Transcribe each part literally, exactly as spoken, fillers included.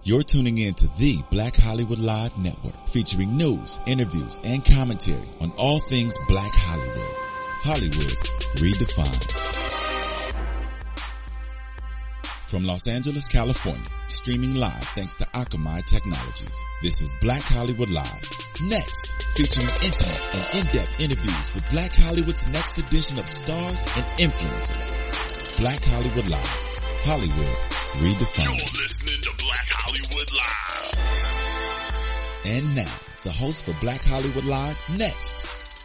You're tuning in to the Black Hollywood Live Network, featuring news, interviews, and commentary on all things Black Hollywood. Hollywood redefined. From Los Angeles, California, streaming live thanks to Akamai Technologies. This is Black Hollywood Live. Next, featuring intimate and in-depth interviews with Black Hollywood's next edition of stars and influencers. Black Hollywood Live. Hollywood redefined. You're listening to Black Hollywood Live. And now, the host for Black Hollywood Live, next.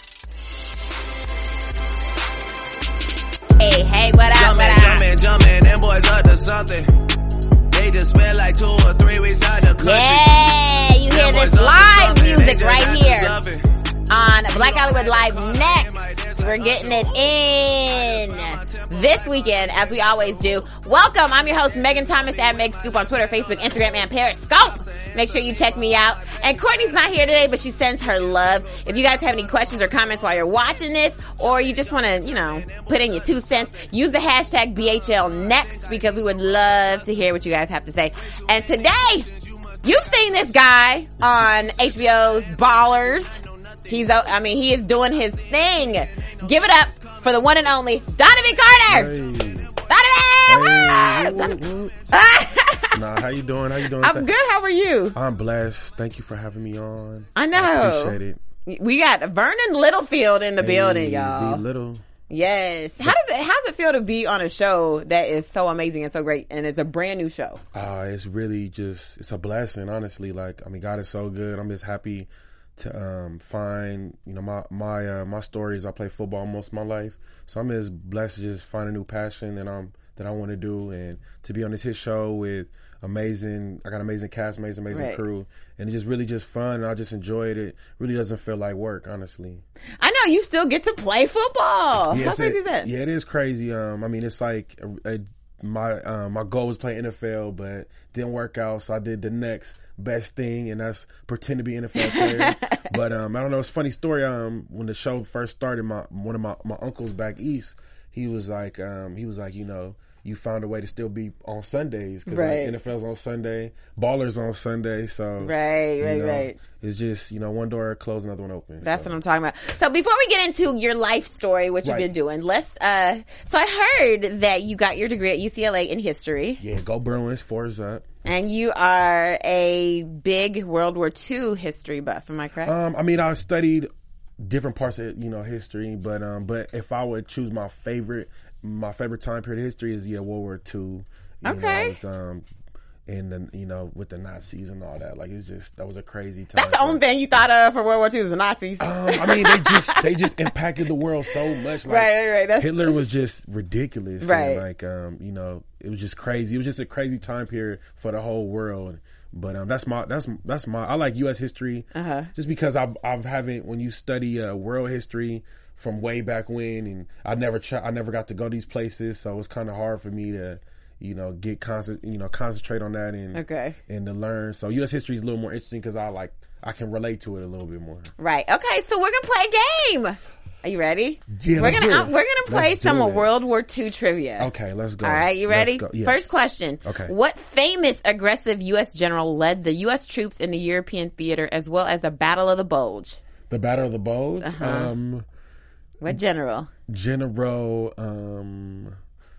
Hey, hey, what up, jumpin', what up? Jumpin', jumpin', them boys up to something. They just spent like two or three weeks out the country. Yeah, you hear Them this boys up to live something. They music just right had to here love it. on Black Hollywood Live next. We're getting it in this weekend, as we always do. Welcome, I'm your host, Megan Thomas, at Meg Scoop on Twitter, Facebook, Instagram, and Periscope. Make sure you check me out. And Courtney's not here today, but she sends her love. If you guys have any questions or comments while you're watching this, or you just want to, you know, put in your two cents, use the hashtag B H L next, because we would love to hear what you guys have to say. And today, you've seen this guy on H B O's Ballers. He's, I mean, he is doing his thing. Give it up for the one and only Donovan Carter. Hey. Donovan! Hey. Donovan. Nah, how you doing? How you doing? I'm good. How are you? I'm blessed. Thank you for having me on. I know. I appreciate it. We got Vernon Littlefield in the Hey, building, y'all. Be little. Yes. How does it, how's it feel to be on a show that is so amazing and so great, and it's a brand new show? Uh, it's really just, it's a blessing, honestly. Like, I mean, God is so good. I'm just happy to um, find, you know, my my uh, my stories. I play football most of my life, so I'm just blessed to just find a new passion that I'm that I want to do, and to be on this hit show with amazing. I got amazing cast, amazing, amazing Right. crew, and it's just really just fun. And I just enjoyed it. Really doesn't feel like work, honestly. I know you still get to play football. Yeah, How it's crazy a- is that? Yeah, it is crazy. Um, I mean, it's like a, a, my um, my goal was play N F L, but didn't work out, so I did the next best thing, and that's pretend to be an N F L player. But um, I don't know. It's a funny story. Um, when the show first started, my one of my, my uncles back east, he was like, um, he was like, you know, you found a way to still be on Sundays because Right. like, N F L's on Sunday, Ballers on Sunday. So Right, you right, know, right. It's just, you know, one door closed, another one open. That's so. what I'm talking about. So before we get into your life story, what you've Right. been doing, let's, uh, so I heard that you got your degree at U C L A in history. Yeah, go Bruins, fours up. And you are a big World War Two history buff, am I correct? Um, I mean, I studied different parts of, you know, history, but um, but if I would choose my favorite, my favorite time period of history is yeah, World War Two. You Okay. know, it's, um, and then you know with the Nazis and all that, like it's just that was a crazy time. That's the only thing you thought of for World War Two is the Nazis. Um, I mean, they just they just impacted the world so much. Like, Right, right, right. That's- Hitler was just ridiculous. Right. And like, um, you know, it was just crazy. It was just a crazy time period for the whole world. But um, that's my that's that's my I like U S history Uh-huh. just because I've I've haven't when you study uh, world history from way back when, and I never try, I never got to go these places, so it's kind of hard for me to, you know, get concent you know concentrate on that and Okay. and to learn. So U S history is a little more interesting because I like I can relate to it a little bit more. Right. Okay, so we're gonna play a game. Are you ready? Yeah, we're let's gonna do it. um, we're gonna play Let's some do of it. World War Two trivia. Okay, let's go. All right, you Let's ready? go. Yes. First question. Okay. What famous aggressive U S general led the U S troops in the European theater as well as the Battle of the Bulge? The Battle of the Bulge. Uh-huh. Um, What general? General. Um,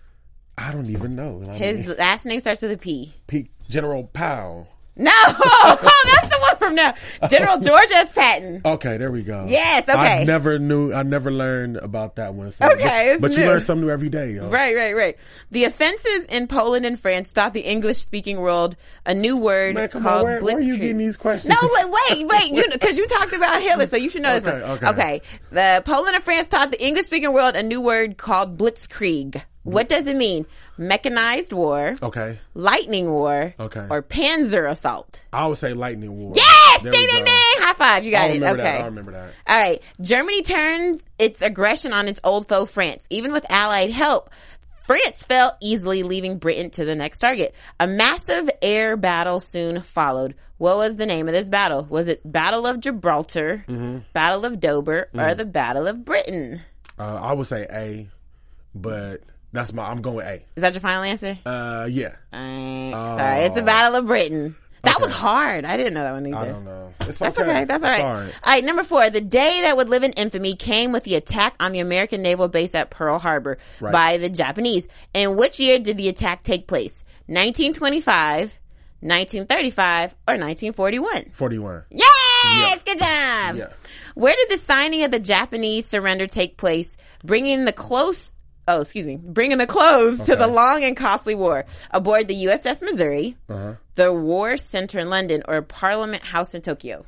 I don't even know. I His mean, last name starts with a P. P- General Powell. No, oh, that's the one from now. General George S. Patton. Okay, there we go. Yes, okay. I never knew. I never learned about that one. So, Okay, it's but, but you new. learn something new every day. Yo. Right, right, right. The offenses in Poland and France taught the English-speaking world a new word Man, come called on. Where, where are you blitzkrieg. getting these questions? No, wait, wait, wait. You because you talked about Hitler, so you should know this Okay, one. okay. Okay. The Poland and France taught the English-speaking world a new word called blitzkrieg. What does it mean? Mechanized war, Okay. lightning war, Okay. or panzer assault? I would say lightning war. Yes! There Ding, we ding, go. ding! High five. You got I it. remember Okay. that. I remember that. All right. Germany turned its aggression on its old foe, France. Even with Allied help, France fell easily, leaving Britain to the next target. A massive air battle soon followed. What was the name of this battle? Was it Battle of Gibraltar, Mm-hmm. Battle of Dover, or the Battle of Britain? Uh, I would say A, but that's my. I'm going with A. Is that your final answer? Uh, yeah. Alright, sorry, it's the Battle of Britain. That Okay. was hard. I didn't know that one either. I don't know. It's That's okay. okay. That's all It's right. all right. All right, number four. The day that would live in infamy came with the attack on the American naval base at Pearl Harbor Right. by the Japanese. In which year did the attack take place? nineteen twenty-five, nineteen thirty-five, or nineteen forty-one? forty-one. Yes! Yeah. Good job. Yeah. Where did the signing of the Japanese surrender take place, bringing the close, oh, excuse me, bringing the close to the Okay. long and costly war? Aboard the U S S Missouri, Uh-huh. the War Center in London, or Parliament House in Tokyo?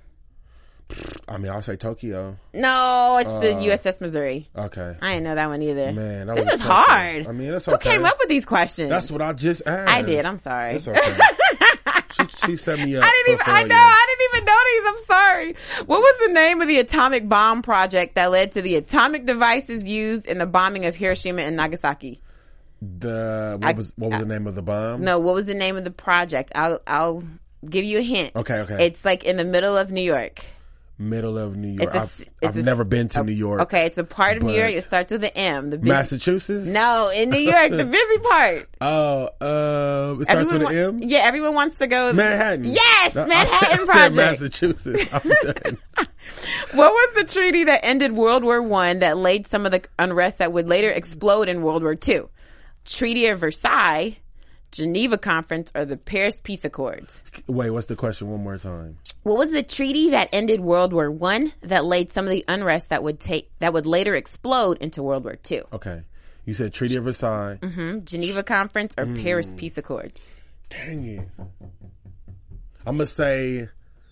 I mean, I'll say Tokyo. No, it's the U S S Missouri. Okay. I didn't know that one either. Man, that this was a is tough one. hard. I mean, that's Who okay. came up with these questions? That's what I just asked. I did. I'm sorry. It's okay. she, she set me up. I didn't even. for I failure. know. I didn't even know these. I'm sorry. What was the name of the atomic bomb project that led to the atomic devices used in the bombing of Hiroshima and Nagasaki? The what I- was what was the name of the bomb? No. What was the name of the project? I'll. I'll give you a hint. Okay, okay. It's like in the middle of New York. Middle of New York. It's a- I've, it's I've a- never been to New York. Okay, it's a part of New but- York. It starts with an M. The busy, Massachusetts. No, in New York, the busy part. Oh, uh, it starts with wa- an M. Yeah, everyone wants to go. Manhattan. Yes, I- I Manhattan said, I Project. said Massachusetts. I'm done. What was the treaty that ended World War One that laid some of the unrest that would later explode in World War Two? Treaty of Versailles, Geneva Conference, or the Paris Peace Accords? Wait, what's the question? One more time. What was the treaty that ended World War One that laid some of the unrest that would take that would later explode into World War Two? Okay, you said Treaty of Versailles. Hmm? Geneva Conference or Mm. Paris Peace Accord? Dang it. I'm gonna say.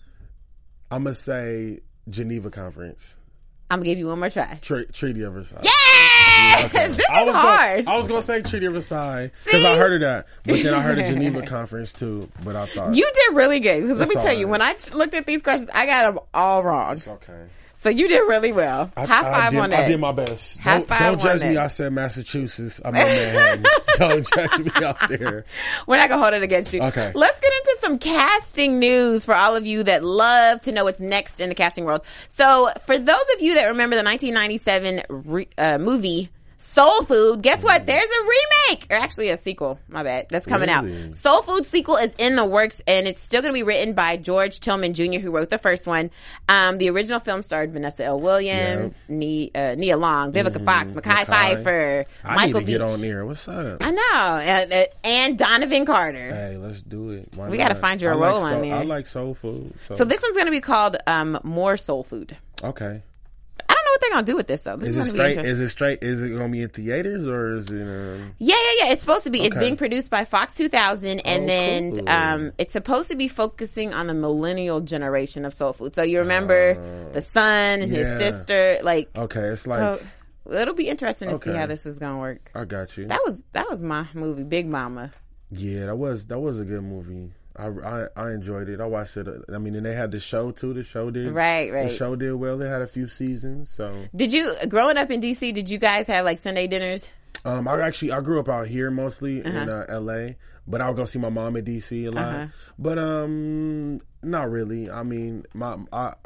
I'm gonna say Geneva Conference. I'm gonna give you one more try. Tre- Treaty of Versailles. Yes! Okay. This is I was hard. Gonna, I was gonna say Treaty of Versailles because See? I heard of that, but then I heard of Geneva Conference too. But I thought You did really good. Because let It's me tell all you, right. when I t- looked at these questions, I got them all wrong. it's okay. So you did really well. I, High I five did, on that. I did my best. High don't five don't on judge me. that. I said Massachusetts. I'm in Manhattan. Don't judge me out there. We're not gonna hold it against you. Okay. Let's get into some casting news for all of you that love to know what's next in the casting world. So, for those of you that remember the nineteen ninety-seven re- uh, movie Soul Food, guess what? There's a remake, or actually a sequel. My bad. That's coming Really? out. Soul Food sequel is in the works, and it's still going to be written by George Tillman Junior, who wrote the first one. Um, the original film starred Vanessa L. Williams, Ne- uh, Nia Long, Vivica Fox, Mackay Mackay. Pfeiffer, I Michael need to Beach. get on there. What's up? I know, uh, uh, and Donovan Carter. Hey, let's do it. Why We gotta not? find you a I like role on soul, there. I like soul food. So, So this one's going to be called um, More Soul Food. okay. I don't know what they're going to do with this though. This Is is, it going to be straight? interesting. Is it straight? Is it going to be in theaters or is it? Um, Yeah, yeah, yeah. It's supposed to be. It's Okay. being produced by Fox two thousand, and Oh, then cool. um, it's supposed to be focusing on the millennial generation of soul food. So you remember the son and yeah. his sister, like. okay, it's like So it'll be interesting to see Okay. how this is going to work. I got you. That was that was my movie, Big Mama. Yeah, that was that was a good movie. I, I I enjoyed it. I watched it. I mean, and they had the show too. The show did Right, right. The show did well. They had a few seasons. So Did you growing up in D C? Did you guys have like Sunday dinners? um, I actually I grew up out here mostly Uh-huh. in uh, L A, but I would go see my mom in D C a lot. Uh-huh. But um, not really. I mean, my I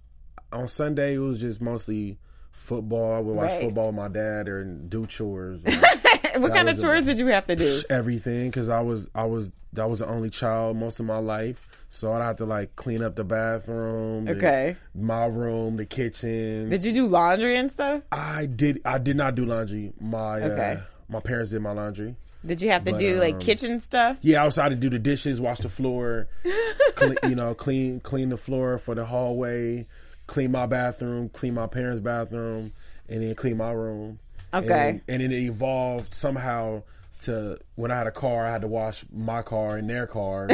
on Sunday it was just mostly football. I would watch Right. football with my dad or do chores. Or What kind of was chores a- did you have to do? everything because I was I was I was the only child most of my life, so I'd have to like clean up the bathroom, the- Okay. my room, the kitchen. Did you do laundry and stuff? I did I did not do laundry. My Okay. uh, my parents did my laundry. Did you have to But, do like um, kitchen stuff? Yeah, I was had to do the dishes, wash the floor, clean, you know, clean clean the floor for the hallway, clean my bathroom, clean my parents' bathroom, and then clean my room. Okay. And, and then it evolved somehow to when I had a car, I had to wash my car and their car.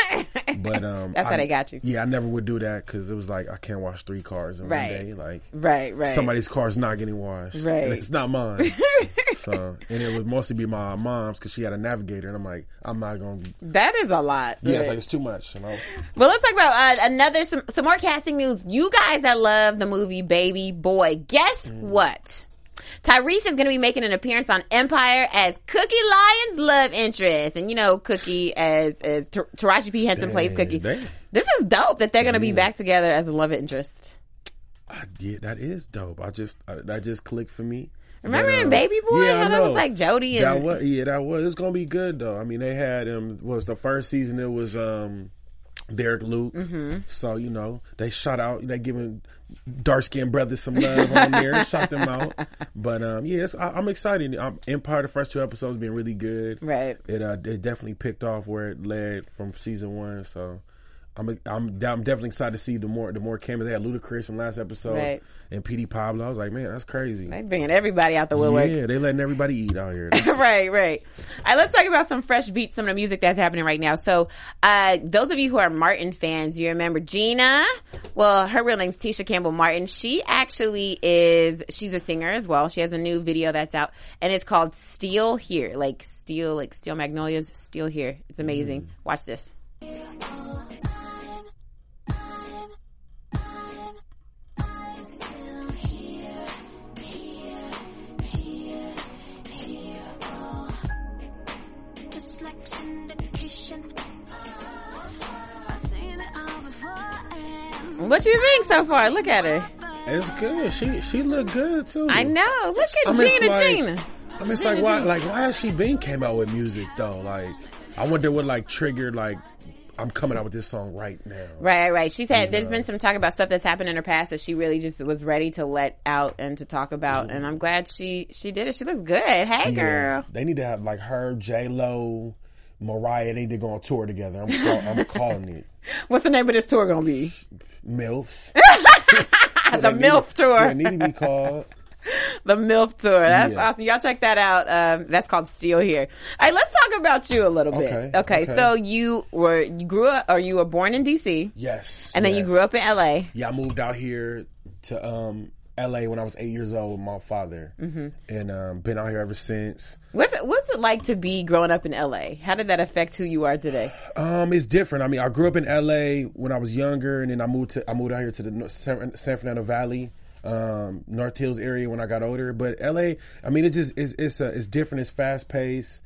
But um, That's how I- they got you. Yeah, I never would do that because it was like I can't wash three cars in Right. one day. Like Right, right. somebody's car's not getting washed, Right. and it's not mine. So, and it would mostly be my mom's because she had a Navigator, and I'm like, I'm not gonna. That is a lot. Yeah, it's Right. like it's too much, you know. Well, let's talk about uh, another some some more casting news. You guys that love the movie Baby Boy, guess Mm. what? Tyrese is going to be making an appearance on Empire as Cookie Lyon's love interest, and you know Cookie as as Tar- Taraji P Henson plays Dang, Cookie. dang. This is dope that they're going to be back together as a love interest. I, yeah, that is dope. I just I, that just clicked for me. Remember But, in um, Baby Boy yeah, I how that was know. like Jodie and That was yeah, that was. It's gonna be good though. I mean, they had um what was the first season? It was um Derek Luke. Mm-hmm. So, you know, they shot out, they giving dark skinned brothers some love on there, shot them out. But um, yes, I, I'm excited. I'm, Empire, the first two episodes been really good. Right. It uh, it definitely picked off where it led from season one. So I'm I'm I'm definitely excited to see the more the more cameras. They had Ludacris in last episode, right. and P D Pablo. I was like, man, that's crazy. They bringing everybody out the woodworks. Yeah, they letting everybody eat out here. right, right. All right, let's talk about some fresh beats, some of the music that's happening right now. So, uh, those of you who are Martin fans, you remember Gina? Well, her real name's Tisha Campbell Martin. She actually is, she's a singer as well. She has a new video that's out, and it's called Still Here. Like, Steel, like Steel Magnolias, Still Here. It's amazing. Mm. Watch this. What you think so far? Look at her. It's good. She she look good too. I know. Look at I mean, Gina like, Gina. I mean, it's like why like why has she been came out with music though? Like I wonder what like triggered like I'm coming out with this song right now. Right, right. She said yeah. there's been some talk about stuff that's happened in her past that she really just was ready to let out and to talk about. Mm-hmm. And I'm glad she she did it. She looks good. Hey, yeah. girl. They need to have like her, J Lo, Mariah. They need to go on tour together. I'm call, I'm calling it. What's the name of this tour gonna be? MILFs. The MILF need, tour. They need to be called. The MILF tour. That's yeah. awesome. Y'all check that out. Um, that's called Still Here. All right, let's talk about you a little bit. Okay, okay, okay. So you were you grew up, or you were born in D C. Yes. And then yes. you grew up in L A. Yeah, I moved out here to um, L A when I was eight years old with my father, mm-hmm. and um, been out here ever since. What's it, what's it like to be growing up in L A? How did that affect who you are today? Um, it's different. I mean, I grew up in L A when I was younger, and then I moved to I moved out here to the San, San Fernando Valley, um, North Hills area when I got older. But L A, I mean, it just it's it's uh, it's different. It's fast paced.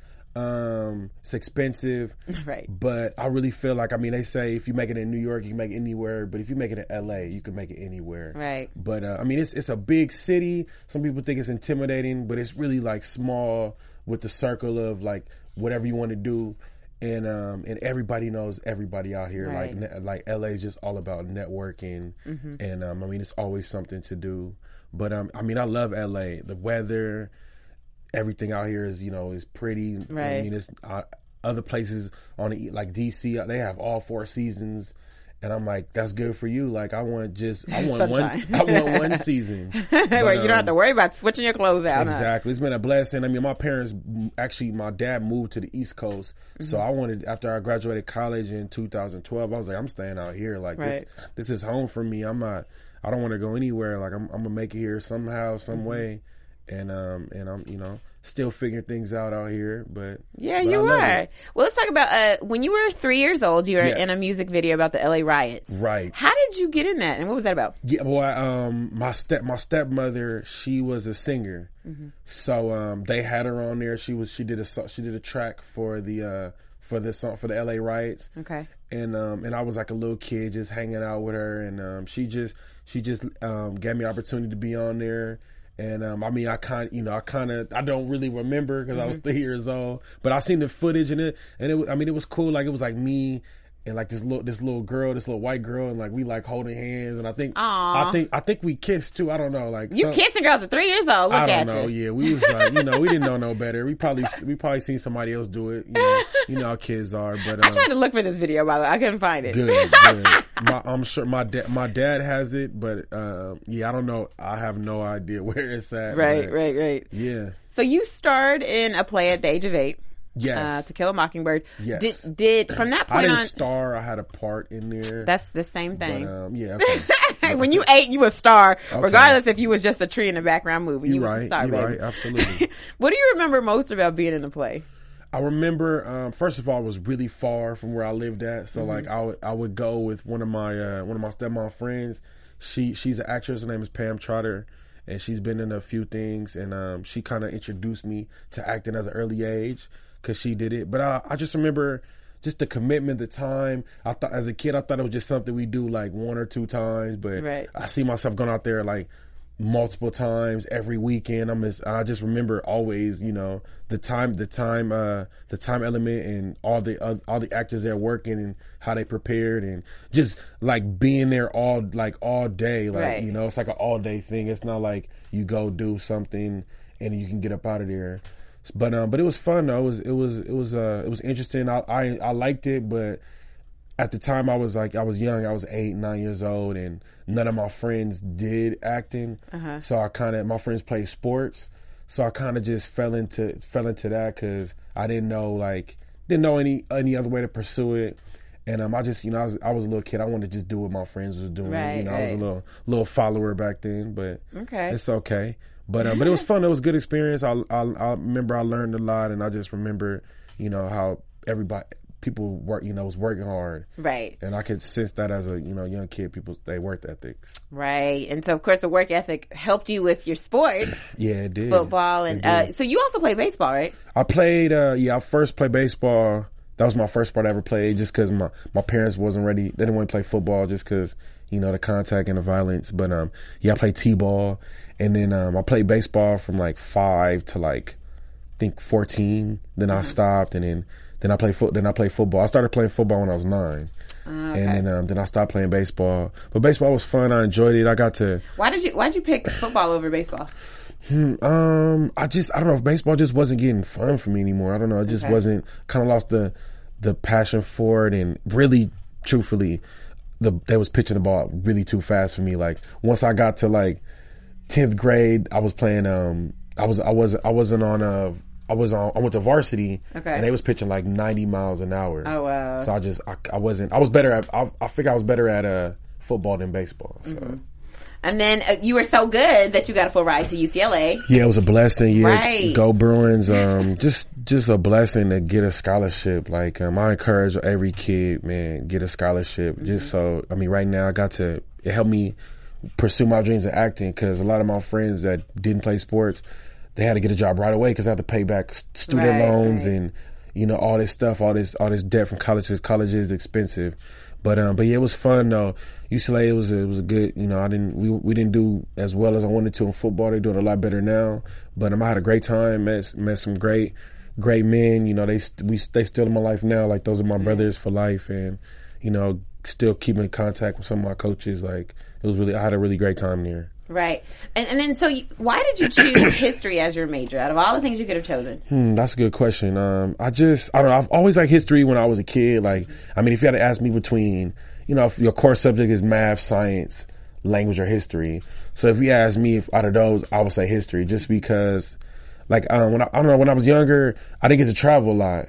Um, it's expensive, right? But I really feel like, I mean, they say if you make it in New York, you can make it anywhere. But if you make it in L A, you can make it anywhere, right? But uh, I mean, it's it's a big city. Some people think it's intimidating, but it's really like small with the circle of like whatever you want to do, and um, and everybody knows everybody out here. Right. Like ne- like L A is just all about networking, mm-hmm. and um, I mean, it's always something to do. But um, I mean, I love L A. The weather. Everything out here is, you know, is pretty. Right. I mean, it's uh, other places on the, like D C. They have all four seasons, and I'm like, that's good for you. Like, I want just, I want one, I want one season but, where you um, don't have to worry about switching your clothes out. Exactly, huh? It's been a blessing. I mean, my parents actually, my dad moved to the East Coast, mm-hmm. so I wanted after I graduated college in two thousand twelve. I was like, I'm staying out here. Like right. this, this is home for me. I'm not. I don't want to go anywhere. Like, I'm, I'm gonna make it here somehow, some mm-hmm. way. And um and I'm you know still figuring things out out here, but yeah, but you are. Well, let's talk about uh when you were three years old. You were yeah. in a music video about the L A riots, right? How did you get in that, and what was that about? Yeah, well, I, um, my step my stepmother, she was a singer, mm-hmm. so um they had her on there. She was she did a she did a track for the uh for the song for the L A riots. Okay, and um and I was like a little kid just hanging out with her, and um she just she just um gave me opportunity to be on there. And, um, I mean, I kind you know, I kind of, I don't really remember because mm-hmm. I was three years old, but I seen the footage and it, and it, I mean, it was cool. Like, it was like me and like this little, this little girl, this little white girl, and like we like holding hands. And I think, Aww. I think, I think we kissed too. I don't know. Like, you some, kissing girls at three years old. Look I don't at know. you. Yeah. We was like, you know, we didn't know no better. We probably, we probably seen somebody else do it. You know, you know how kids are, but, um, I tried to look for this video, by the way. I couldn't find it. Good, good. My, I'm sure my dad, my dad has it, but uh, yeah, I don't know. I have no idea where it's at. Right, right, right. Yeah. So you starred in a play at the age of eight. Yes. Uh, To Kill a Mockingbird. Yes. Did, did from that point I didn't on, star. I had a part in there. That's the same thing. But, um, yeah. Okay. When you ate, you a star, okay. regardless if you was just a tree in the background movie. You You're was right. a star, You're baby. right. Absolutely. What do you remember most about being in the play? I remember, um, first of all, it was really far from where I lived at. So, mm-hmm. like, I would, I would go with one of my, uh, one of my stepmom friends. She, she's an actress. Her name is Pam Trotter, and she's been in a few things. And, um, she kind of introduced me to acting as an early age because she did it. But I, I just remember just the commitment, the time. I thought, as a kid, I thought it was just something we do like one or two times. But right. I see myself going out there like multiple times every weekend. I'm just, I just remember always, you know, the time, the time, uh, the time element, and all the uh, all the actors there working and how they prepared, and just like being there all like all day. Like right. you know, it's like an all day thing. It's not like you go do something and you can get up out of there. But um, but it was fun though. It was it was it was uh it was interesting. I I, I liked it, but at the time I was like I was young. I was eight, nine years old, and none of my friends did acting. Uh-huh. So I kind of my friends played sports. So I kind of just fell into fell into that because I didn't know like didn't know any any other way to pursue it. And um, I just you know I was I was a little kid. I wanted to just do what my friends was doing. Right, you know right. I was a little little follower back then, but okay. it's okay. But um, but it was fun. It was a good experience. I, I I remember I learned a lot, and I just remember, you know, how everybody people work, you know, was working hard, right? And I could sense that as a you know young kid, people they work ethics, right? And so of course the work ethic helped you with your sports. Yeah, it did. Football and uh, so you also play baseball, right? I played. Uh, yeah, I first played baseball. That was my first sport I ever played, just because my my parents wasn't ready. They didn't want to play football, just because you know the contact and the violence. But um, yeah, I played t-ball. And then um, I played baseball from like five to like I think fourteen. Then mm-hmm. I stopped, and then then I played foot. Then I played football. I started playing football when I was nine, uh, okay. and then um, then I stopped playing baseball. But baseball was fun. I enjoyed it. I got to. Why did you Why did you pick football over baseball? Hmm, um, I just I don't know. If baseball just wasn't getting fun for me anymore. I don't know. It just okay. wasn't. Kind of lost the the passion for it, and really, truthfully, the they was pitching the ball really too fast for me. Like once I got to like tenth grade, I was playing. Um, I was. I was. I wasn't on a. I was on. I went to varsity, okay. and they was pitching like ninety miles an hour. Oh wow! So I just. I, I wasn't. I was better at. I, I figured I was better at uh, football than baseball. So. Mm-hmm. And then uh, you were so good that you got a full ride to U C L A. Yeah, it was a blessing. Yeah, right. Go Bruins. Um, just just a blessing to get a scholarship. Like um, I encourage every kid, man, get a scholarship. Mm-hmm. Just so I mean, right now I got to. It helped me pursue my dreams of acting, because a lot of my friends that didn't play sports, they had to get a job right away because I had to pay back student right, loans right. and you know all this stuff, all this all this debt from colleges. College is expensive, but um, but yeah, it was fun though. U C L A it was a, it was a good. You know, I didn't we we didn't do as well as I wanted to in football. They're doing a lot better now, but um, I had a great time. Met met some great great men. You know, they we they still in my life now. Like those are my mm-hmm. brothers for life, and you know, still keeping in contact with some of my coaches. Like. It was really, I had a really great time there. Right. And, and then, so you, why did you choose history as your major out of all the things you could have chosen? Hmm, that's a good question. Um, I just, I don't know, I've always liked history when I was a kid. Like, I mean, if you had to ask me between, you know, if your core subject is math, science, language, or history. So if you ask me if out of those, I would say history, just because, like, um, when I, I don't know, when I was younger, I didn't get to travel a lot.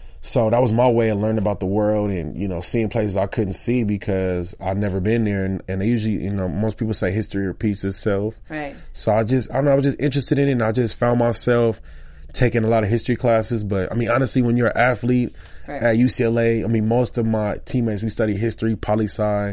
So that was my way of learning about the world and, you know, seeing places I couldn't see because I'd never been there. And, and they usually, you know, most people say history repeats itself. Right. So I just, I don't know, I was just interested in it, and I just found myself taking a lot of history classes. But, I mean, honestly, when you're an athlete right. at U C L A, I mean, most of my teammates, we study history, poli-sci,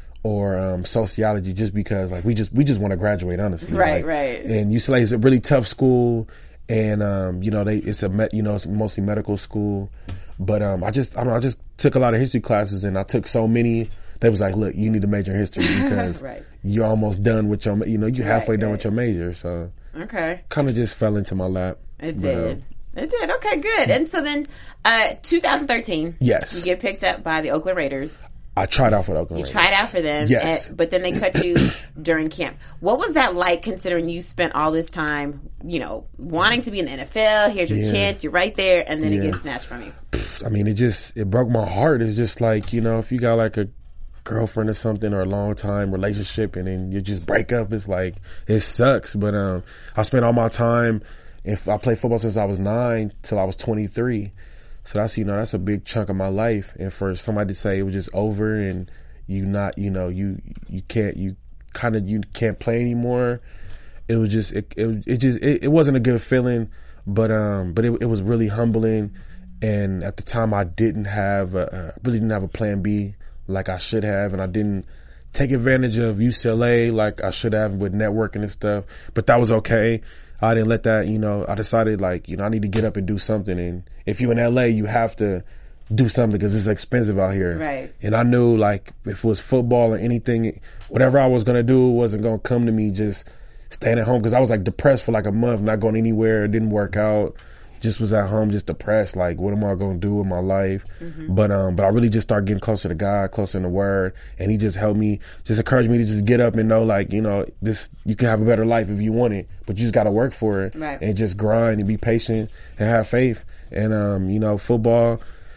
or um, sociology just because, like, we just we just want to graduate, honestly. Right, like, right. And U C L A is a really tough school. And, um, you know, they, it's a, me- you know, it's mostly medical school. But, um, I just, I don't know, I just took a lot of history classes, and I took so many. They was like, look, you need to major in history because right. you're almost done with your, you know, you're halfway right, done right. with your major. So okay. kind of just fell into my lap. It but, did. Um, it did. Okay, good. And so then, uh, twenty thirteen. Yes. You get picked up by the Oakland Raiders. I tried out for the Oakland You Raiders. tried out for them, yes. and, but then they cut you during camp. What was that like, considering you spent all this time, you know, wanting to be in the N F L? Here's your yeah. chance, you're right there, and then yeah. it gets snatched from you. I mean, it just, it broke my heart. It's just like, you know, if you got like a girlfriend or something or a long time relationship and then you just break up, it's like, it sucks. But um, I spent all my time, if I played football since I was nine till I was twenty-three. So that's, you know, that's a big chunk of my life. And for somebody to say it was just over and you not, you know, you, you can't, you kind of, you can't play anymore. It was just, it, it, it just, it, it wasn't a good feeling, but, um, but it, it was really humbling. And at the time I didn't have, a, really didn't have a plan B like I should have. And I didn't take advantage of U C L A like I should have with networking and stuff, but that was okay. I didn't let that, you know, I decided like, you know, I need to get up and do something. And if you're in L A, you have to do something because it's expensive out here. Right. And I knew like if it was football or anything, whatever I was going to do wasn't going to come to me just staying at home because I was like depressed for like a month, not going anywhere. It didn't work out. Just was at home, just depressed. Like, what am I going to do with my life? Mm-hmm. But um, but I really just started getting closer to God, closer in the Word, and He just helped me, just encouraged me to just get up and know, like, you know, this you can have a better life if you want it, but you just got to work for it, right. and just grind and be patient and have faith. And um, you know, football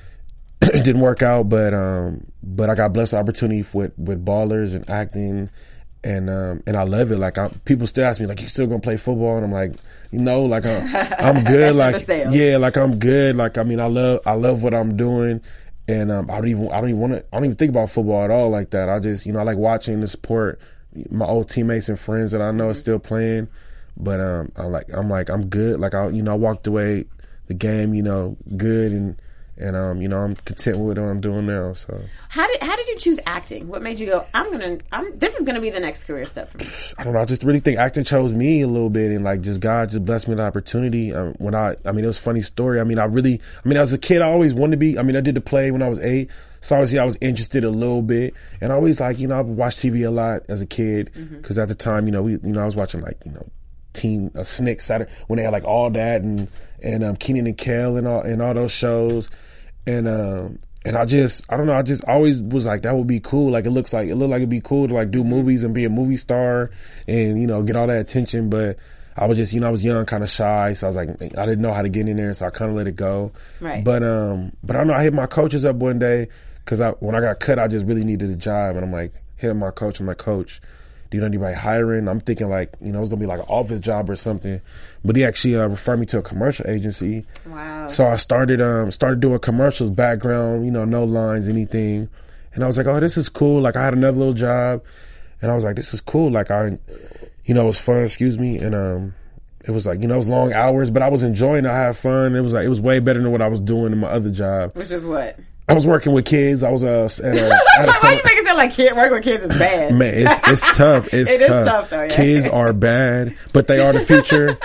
it didn't work out, but um, but I got blessed with opportunity with with Ballers and acting, and um, and I love it. Like, I, people still ask me, like, you still gonna play football? And I'm like, you know, like I'm, I'm good. Like, yeah, like I'm good. Like, I mean, I love, I love what I'm doing, and um, I don't even, I don't even want to, I don't even think about football at all like that. I just, you know, I like watching the sport. My old teammates and friends that I know mm-hmm. are still playing, but um, I'm like, I'm like, I'm good. Like, I, you know, I walked away the game, you know, good and. And um, you know, I'm content with what I'm doing now. So, how did how did you choose acting? What made you go? I'm gonna. I'm. This is gonna be the next career step for me. I don't know. I just really think acting chose me a little bit, and like just God just blessed me with the opportunity. Um, when I, I mean, it was a funny story. I mean, I really, I mean, as a kid, I always wanted to be. I mean, I did the play when I was eight, so obviously I was interested a little bit, and I always like, you know, I watched T V a lot as a kid because mm-hmm. at the time, you know, we, you know, I was watching like, you know, Teen uh, Snick Saturday when they had like all that and and um, Kenan and Kel and all and all those shows. And um and I just I don't know I just always was like that would be cool, like it looks like it looked like it'd be cool to like do movies and be a movie star and you know get all that attention, but I was just you know I was young, kind of shy, so I was like I didn't know how to get in there, so I kind of let it go. Right. But um but I don't know, I hit my coaches up one day because I when I got cut I just really needed a job, and I'm like hitting my coach, I'm like, coach, do you know anybody hiring? I'm thinking like, you know, it's going to be like an office job or something. But he actually uh, referred me to a commercial agency. Wow. So I started um started doing commercials, background, you know, no lines, anything. And I was like, oh, this is cool. Like, I had another little job. And I was like, this is cool. Like, I, you know, it was fun, excuse me. And um, it was like, you know, it was long hours, but I was enjoying it. I had fun. It was like, it was way better than what I was doing in my other job. Which is what? I was working with kids. I was uh, at a. At a Why you make it sound like kid, working with kids is bad? Man, it's it's tough. It's it tough. Is tough though, yeah. Kids are bad, but they are the future.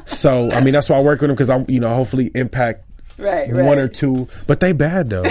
So I mean, that's why I work with them because I'm, you know, hopefully impact right, right. one or two. But they bad though,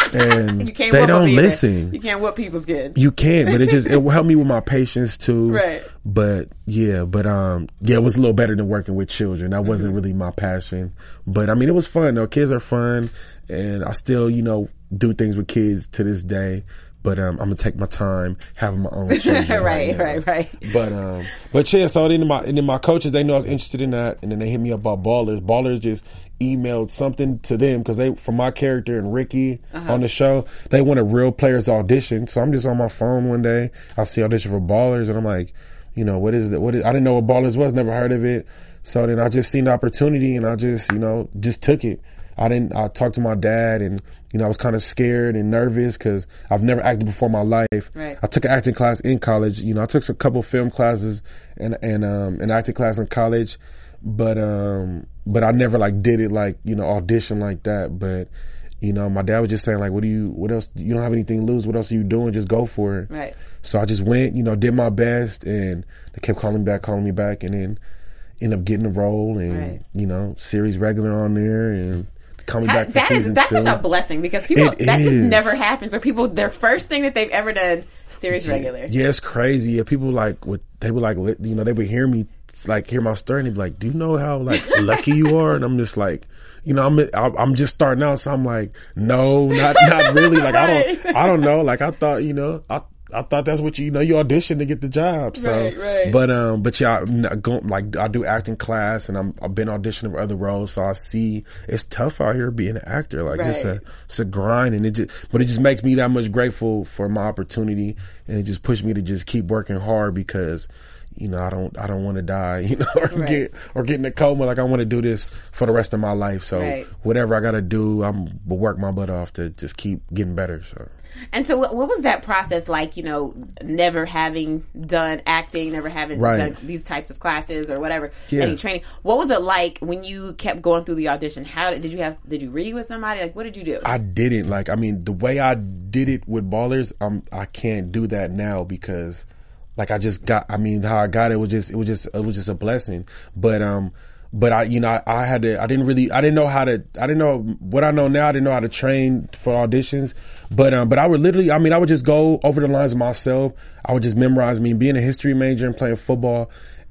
and you can't they whoop don't them listen. You can't whoop people's kids. You can't, but it just it will help me with my patience too. Right. But yeah, but um, yeah, it was a little better than working with children. That wasn't mm-hmm. really my passion. But I mean, it was fun though. Kids are fun, and I still, you know, do things with kids to this day, but um, I'm gonna take my time having my own children. right, right, right, right. But um, but yeah. So then my and then my coaches, they know I was interested in that, and then they hit me up about Ballers. Ballers just emailed something to them because they, for my character and Ricky uh-huh. on the show, they wanted real players to audition. So I'm just on my phone one day, I see audition for Ballers, and I'm like, you know, what is that? What is? I didn't know what Ballers was, never heard of it. So then I just seen the opportunity, and I just, you know, just took it. I didn't, I talked to my dad, and, you know, I was kind of scared and nervous because I've never acted before in my life. Right. I took an acting class in college. You know, I took a couple film classes and, and, um, an acting class in college, but, um, but I never like did it like, you know, audition like that. But, you know, my dad was just saying like, what do you, what else, you don't have anything to lose. What else are you doing? Just go for it. Right. So I just went, you know, did my best, and they kept calling me back, calling me back, and then ended up getting the role, and, right. you know, series regular on there, and coming back for that season is that's two. such a blessing because people It that is. just never happens where people their first thing that they've ever done series regular. Yeah, it's crazy. Yeah, people like would they would like you know they would hear me like hear my story and they'd be like, "Do you know how like lucky you are?" And I'm just like, you know, I'm I'm just starting out, so I'm like, no, not not really. Like right. I don't I don't know. Like I thought, you know, I. I thought that's what you, you know, you audition to get the job. So, right, right. but, um, but yeah, I'm not going, like, I do acting class, and I'm, I've been auditioning for other roles. So I see it's tough out here being an actor. Like right. it's a, it's a grind, and it just, but it just makes me that much grateful for my opportunity. And it just pushed me to just keep working hard because, you know, I don't, I don't want to die, you know, or right. get, or get in a coma. Like I want to do this for the rest of my life. So right. whatever I got to do, I'm will work my butt off to just keep getting better. So. And so what, what was that process like, you know, never having done acting, never having right. done these types of classes or whatever, yeah. any training? What was it like when you kept going through the audition? How did, did you have, did you read with somebody? Like, what did you do? I didn't. Like, I mean, the way I did it with Ballers, um, I can't do that now because, like, I just got, I mean, how I got it was just, it was just, it was just a blessing. But, um, But I, you know, I, I had to, I didn't really, I didn't know how to, I didn't know what I know now. I didn't know how to train for auditions. But, um, but I would literally, I mean, I would just go over the lines myself. I would just memorize, I mean, being a history major and playing football.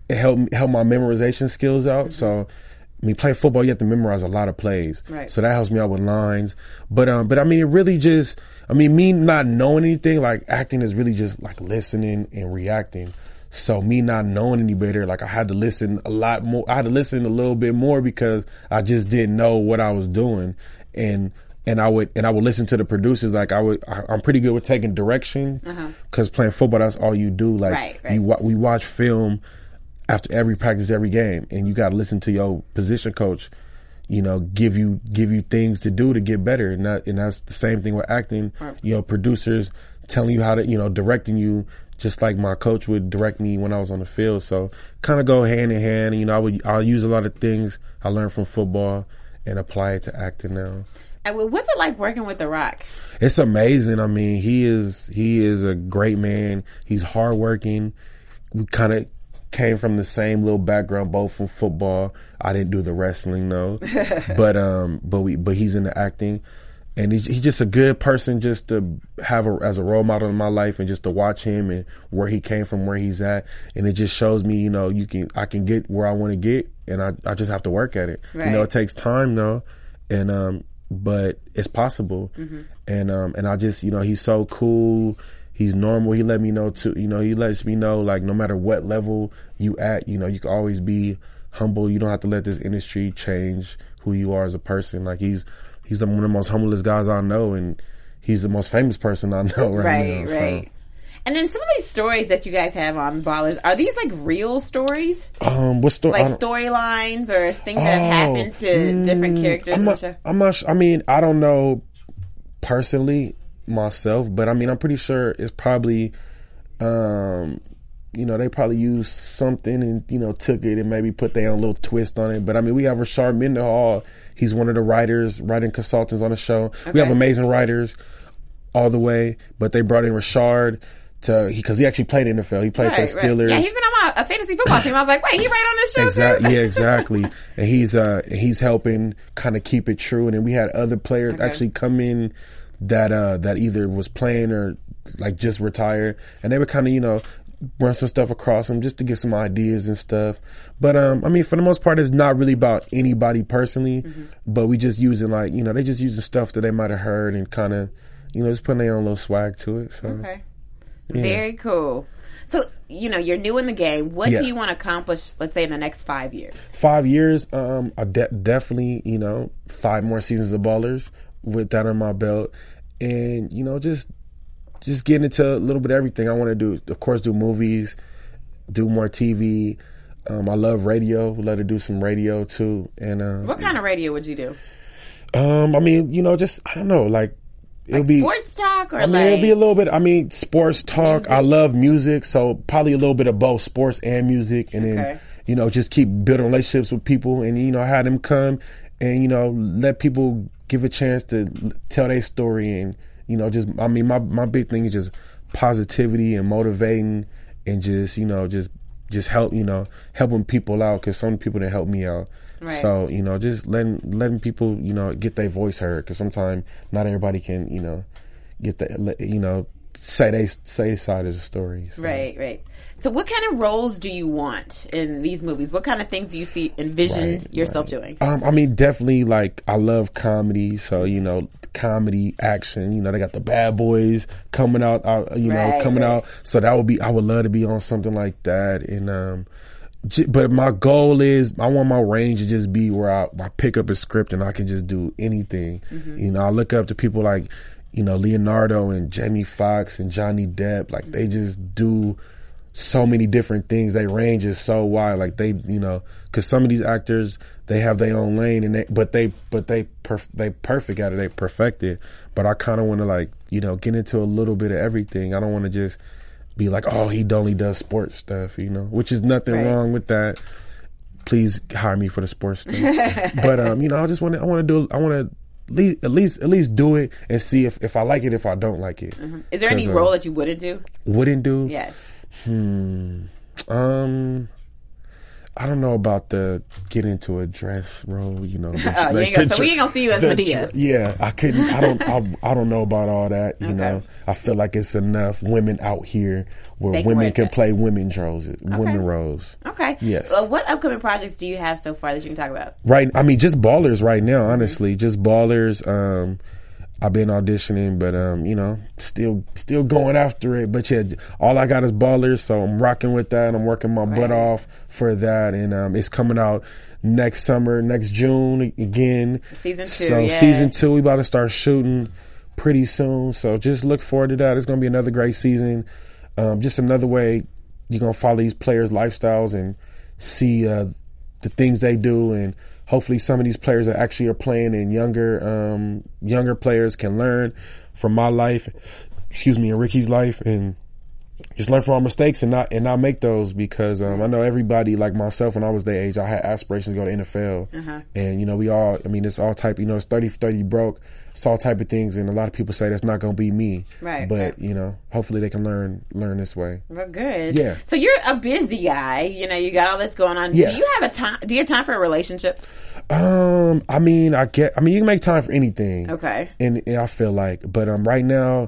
it helped help my memorization skills out. Mm-hmm. So, I mean, playing football, you have to memorize a lot of plays. Right. So that helps me out with lines. But um, but I mean, it really just, I mean, me not knowing anything, like acting is really just like listening and reacting. So me not knowing any better, like I had to listen a lot more. I had to listen a little bit more because I just didn't know what I was doing. And and I would and I would listen to the producers. Like I would, I, I'm pretty good with taking direction because uh-huh. playing football, that's all you do. Like right, right. You, we watch film after every practice, every game, and you got to listen to your position coach, you know, give you give you things to do to get better. And that, and that's the same thing with acting. Right. You know, producers telling you how to, you know, directing you, just like my coach would direct me when I was on the field. So kind of go hand in hand. You know, I would I'll use a lot of things I learned from football and apply it to acting now. What's it like working with The Rock? It's amazing. I mean, he is he is a great man. He's hardworking. We kind of came from the same little background, both from football. I didn't do the wrestling though, but um, but we but he's into acting, and he's, he's just a good person just to have a, as a role model in my life, and just to watch him and where he came from, where he's at, and it just shows me, you know, you can I can get where I want to get, and I I just have to work at it. Right. You know, it takes time though, and um, but it's possible, mm-hmm. and um, and I just, you know, he's so cool. He's normal. He let me know too. You know, he lets me know, like, no matter what level you at, you know, you can always be humble. You don't have to let this industry change who you are as a person. Like, he's he's one of the most humblest guys I know, and he's the most famous person I know right, right now. Right, so. And then some of these stories that you guys have on Ballers, are these like real stories? Um, what story? Like storylines or things that oh, have happened to mm, different characters I'm on not, the show? I'm not sure. I mean, I don't know personally myself, but I mean, I'm pretty sure it's probably, um, you know, they probably used something and, you know, took it and maybe put their own little twist on it. But I mean, we have Rashard Mendenhall. He's one of the writers, writing consultants on the show. Okay. We have amazing writers all the way, but they brought in Rashard to, because he, he actually played in the N F L. He played right, for the Steelers. Right. Yeah, he's been on my, a fantasy football team. I was like, wait, he right on this show exactly, too? Yeah, exactly. And he's uh he's helping kind of keep it true. And then we had other players okay. actually come in that uh that either was playing or like just retired, and they would kind of, you know, run some stuff across them just to get some ideas and stuff. But um I mean, for the most part, it's not really about anybody personally, mm-hmm. but we just using, like, you know, they just using stuff that they might have heard and kind of, you know, just putting their own little swag to it. So okay. Yeah. Very cool. So, you know, you're new in the game. What yeah. do you want to accomplish, let's say, in the next five years? Five years, um, I de- definitely, you know, five more seasons of Ballers with that on my belt, and, you know, just just getting into a little bit of everything. I want to do, of course, do movies, do more T V. Um, I love radio. Would love to do some radio too. And uh, what kind of radio would you do? Um, I mean, you know, just I don't know, like. It'll like be sports talk, or I mean, like it'll be a little bit. I mean, sports talk. Music? I love music, so probably a little bit of both sports and music, and okay. then, you know, just keep building relationships with people, and, you know, have them come and, you know, let people give a chance to tell their story, and, you know, just I mean, my my big thing is just positivity and motivating, and just, you know, just just help, you know, helping people out, because some people didn't help me out. Right. So, you know, just letting letting people, you know, get their voice heard, because sometimes not everybody can, you know, get the, you know, say they say side of the story. So. Right, right. So, what kind of roles do you want in these movies? What kind of things do you see envision right, yourself right. doing? Um, I mean, definitely, like, I love comedy. So, you know, comedy, action. You know, they got the Bad Boys coming out. Uh, you right, know, coming right. out. So that would be. I would love to be on something like that. And um. But my goal is, I want my range to just be where I, I pick up a script and I can just do anything. Mm-hmm. You know, I look up to people like, you know, Leonardo and Jamie Foxx and Johnny Depp. Like, they just do so many different things. Their range is so wide. Like, they, you know, because some of these actors, they have their own lane, and they, but they, but they, perf- they perfect at it. They perfect it. But I kind of want to, like, you know, get into a little bit of everything. I don't want to just be like, oh, he only does sports stuff, you know, which is nothing right. wrong with that. Please hire me for the sports stuff. But um, you know, I just want to, I want to do, I want to at least, at least, at least do it and see if, if I like it, if I don't like it. Mm-hmm. Is there any uh, role that you wouldn't do? Wouldn't do? Yes. Hmm. Um. I don't know about the get into a dress role, you know. The, oh, you ain't gonna, so we ain't gonna see you as Madea. Yeah, I couldn't. I don't. I, I don't know about all that. You okay. know, I feel like it's enough women out here where they women can, can play women roles. Okay. Women roles. Okay. Yes. Well, what upcoming projects do you have so far that you can talk about? Right. I mean, just ballers right now. Honestly, mm-hmm. just ballers. Um, I've been auditioning, but um, you know, still still going after it. But yeah, all I got is ballers, so I'm rocking with that. I'm working my right. butt off for that, and um, it's coming out next summer, next June again. Season two. So yeah. season two, we about to start shooting pretty soon. So just look forward to that. It's gonna be another great season. Um, just another way you're gonna follow these players' lifestyles and see uh, the things they do, and hopefully some of these players that actually are playing and younger um, younger players can learn from my life, excuse me, and Ricky's life, and just learn from our mistakes and not and not make those, because um, I know everybody, like myself, when I was their age, I had aspirations to go to N F L. Uh-huh. And, you know, we all, I mean, it's all type, you know, it's thirty for thirty broke. It's all type of things, and a lot of people say that's not going to be me. Right. But, right. you know, hopefully they can learn learn this way. Well, good. Yeah. So you're a busy guy. You know, you got all this going on. Yeah. Do you have a time? Do you have time for a relationship? Um, I mean, I get, I mean, you can make time for anything. Okay. And, and I feel like, but um, right now,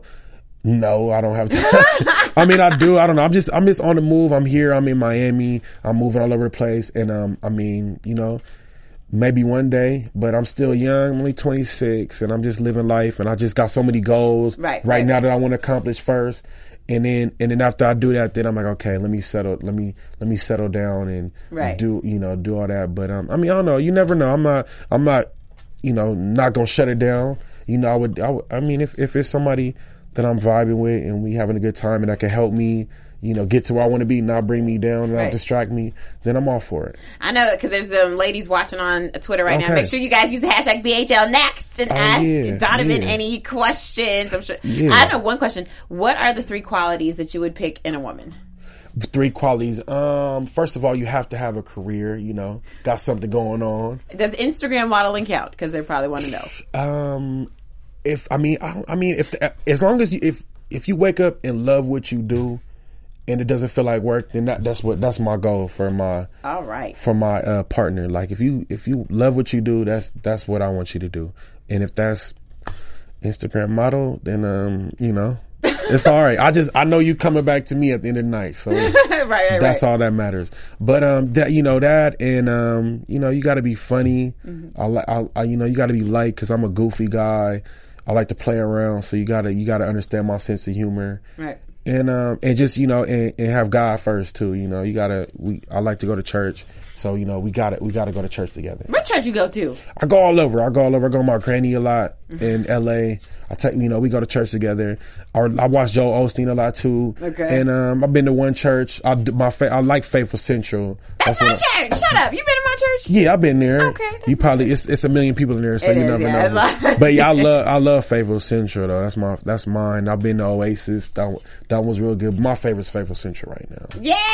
no, I don't have time. I mean, I do. I don't know. I'm just, I'm just on the move. I'm here. I'm in Miami. I'm moving all over the place. And um, I mean, you know, maybe one day, but I'm still young. I'm only twenty-six, and I'm just living life. And I just got so many goals right, right, right now right. that I want to accomplish first. And then, and then after I do that, then I'm like, okay, let me settle, let me, let me settle down and right. do, you know, do all that. But um, I mean, I don't know. You never know. I'm not, I'm not, you know, not gonna shut it down. You know, I would, I, would, I mean, if if it's somebody that I'm vibing with and we having a good time and that can help me, you know, get to where I want to be, not bring me down, not right. distract me, then I'm all for it. I know, because there's um, ladies watching on Twitter right okay. now. Make sure you guys use the hashtag B H L next and oh, ask yeah, Donovan yeah. any questions. I'm sure. Yeah. I know one question. What are the three qualities that you would pick in a woman? Three qualities. Um, first of all, you have to have a career, you know, got something going on. Does Instagram modeling count? Because they probably want to know. Um, if, I mean, I, I mean, if, as long as you, if, if you wake up and love what you do, and it doesn't feel like work, then that, that's what that's my goal for my all right for my uh, partner. Like if you if you love what you do, that's that's what I want you to do. And if that's Instagram model, then um you know it's all right. I just I know you coming back to me at the end of the night, so right, right, that's right. all that matters. But um that you know that and um you know you got to be funny. Mm-hmm. I like I, I you know you got to be light, because I'm a goofy guy. I like to play around, so you gotta you gotta understand my sense of humor. Right. And um and just you know and, and have God first too. You know you gotta we I like to go to church, so you know we gotta we gotta go to church together. What church you go to? I go all over. I go all over. I go to my granny a lot in L A. I take you know we go to church together. Or I watch Joel Osteen a lot too. Okay. And um I've been to one church. I my fa- I like Faithful Central. That's, That's my I, church. Shut up. You been in my church? Yeah, I've been there. Okay. You probably it's it's a million people in there, so it you is, never yeah, know. like- But yeah, I love I love Faithful Central though. That's my that's mine. I've been to Oasis. That that was real good. My favorite's Faithful Central right now.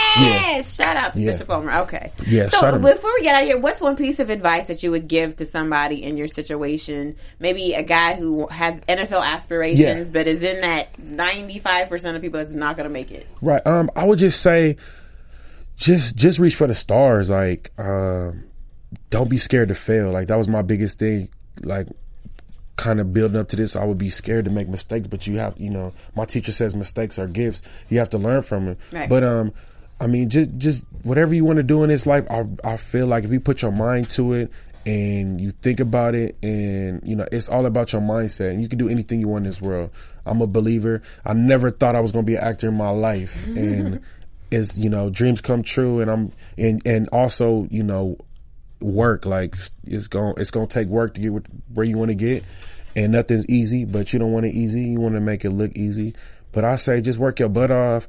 Yes. Yeah. Shout out to yeah. Bishop Omer. Okay. Yeah. So before we get out of here, what's one piece of advice that you would give to somebody in your situation? Maybe a guy who has N F L aspirations, yeah. but is in that ninety-five percent of people that's not going to make it. Right. Um. I would just say, just just reach for the stars. Like, um, don't be scared to fail. Like that was my biggest thing. Like, kind of building up to this, I would be scared to make mistakes. But you have, you know, my teacher says mistakes are gifts. You have to learn from them. Right. But um, I mean, just just whatever you want to do in this life, I I feel like if you put your mind to it and you think about it, and you know, it's all about your mindset. And you can do anything you want in this world. I'm a believer. I never thought I was going to be an actor in my life, and it's, you know, dreams come true. And I'm and and also, you know, work, like it's going it's going to take work to get where you want to get, and nothing's easy. But you don't want it easy. You want to make it look easy. But I say just work your butt off,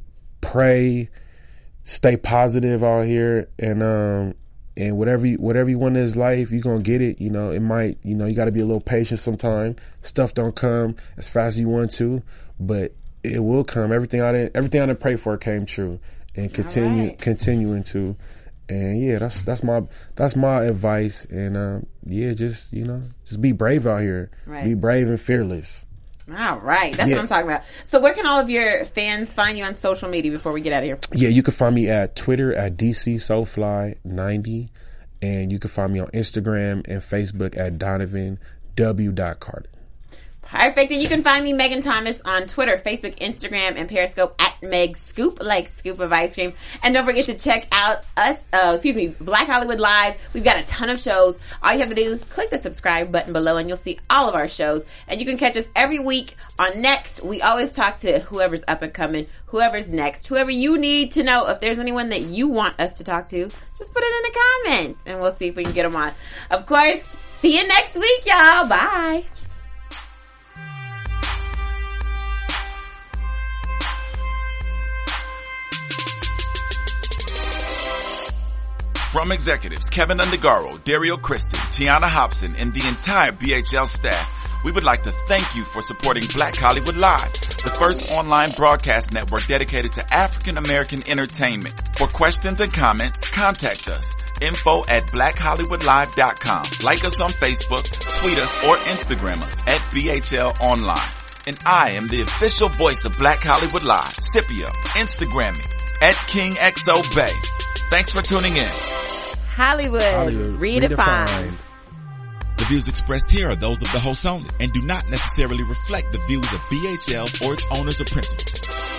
pray, stay positive out here, and um. And whatever you, whatever you want in this life, you're going to get it. You know, it might, you know, you got to be a little patient sometimes. Stuff don't come as fast as you want to, but it will come. Everything I didn't, everything I didn't pray for came true, and continue, right. continuing to. And yeah, that's, that's my, that's my advice. And, um, yeah, just, you know, just be brave out here. Right. Be brave and fearless. All right. That's Yeah. what I'm talking about. So where can all of your fans find you on social media before we get out of here? Yeah, you can find me at Twitter at D C Soulfly ninety, and you can find me on Instagram and Facebook at Donovan W. Carter. Perfect. And you can find me, Megan Thomas, on Twitter, Facebook, Instagram, and Periscope at Meg Scoop, like scoop of ice cream. And don't forget to check out us, uh, excuse me, Black Hollywood Live. We've got a ton of shows. All you have to do, click the subscribe button below and you'll see all of our shows. And you can catch us every week on Next. We always talk to whoever's up and coming, whoever's next, whoever you need to know. If there's anyone that you want us to talk to, just put it in the comments and we'll see if we can get them on. Of course, see you next week, y'all. Bye. From executives Kevin Undergaro, Dario Kristen, Tiana Hobson, and the entire B H L staff, we would like to thank you for supporting Black Hollywood Live, the first online broadcast network dedicated to African American entertainment. For questions and comments, contact us. Info at black hollywood live dot com. Like us on Facebook, tweet us, or Instagram us at B H L Online. And I am the official voice of Black Hollywood Live, Scipio. Instagram me at King X O Bay. Thanks for tuning in. Hollywood, Hollywood redefined. redefined. The views expressed here are those of the host only and do not necessarily reflect the views of B H L or its owners or principals.